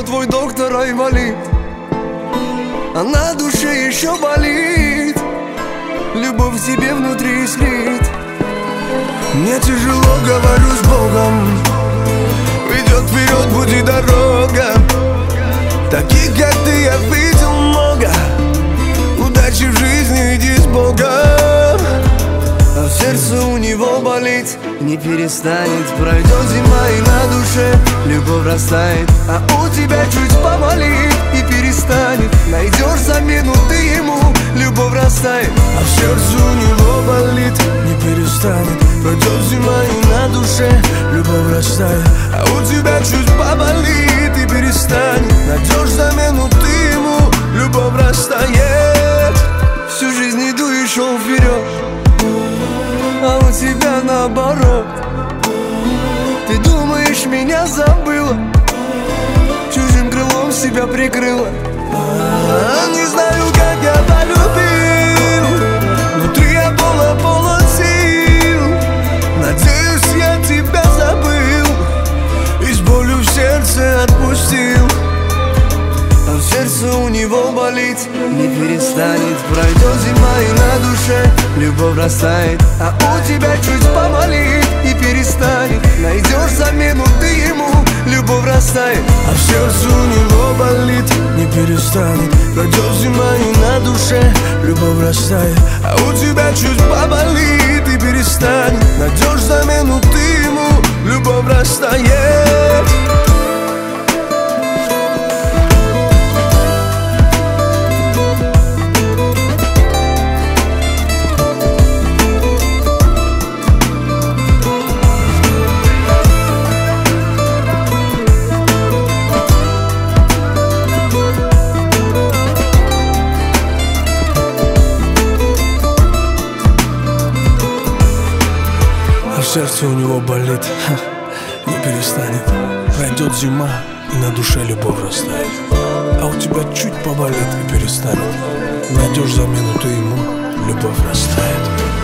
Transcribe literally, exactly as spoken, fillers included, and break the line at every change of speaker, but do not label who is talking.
твой доктор айвалит, а на душе еще болит. Любовь в тебе внутри слит. Мне тяжело, говорю с Богом. Идет вперед путь и дорога. Таких, как ты, я видел много. Удачи в жизни, иди с Богом. А в сердце у него болит, не перестанет. Пройдет зима и на душе любовь растает. А у тебя чуть поболит и перестанет. Найдешь замену ты ему, любовь растает. А в сердце у него болит, не перестанет. Пройдет зима и на душе любовь растает. А у тебя чуть поболит и перестанет. Найдешь замену ты ему, любовь растает. Всю жизнь иду и шел вперед, а у тебя наоборот. Ты думаешь, меня забыла, чужим крылом себя прикрыла. а, Не знаю, как я полюбил, внутри я полон, полон сил. Надеюсь, я тебя забыл и с болью в сердце отпустил. А в сердце у него болит, не перестанет. Пройдет зима и на душе любовь растает. А у тебя чуть поболит и перестанет. Найдешь замену ты ему, любовь растает. А в сердце у него болит, не перестанет. Пройдет зима и на душе любовь растает. А у тебя чуть поболит и перестанет. Найдешь замену ты ему, любовь растает.
Сердце у него болит, ха, не перестанет. Пройдет зима и на душе любовь растает. А у тебя чуть поболит и перестанет. Найдешь замену ты ему, любовь растает.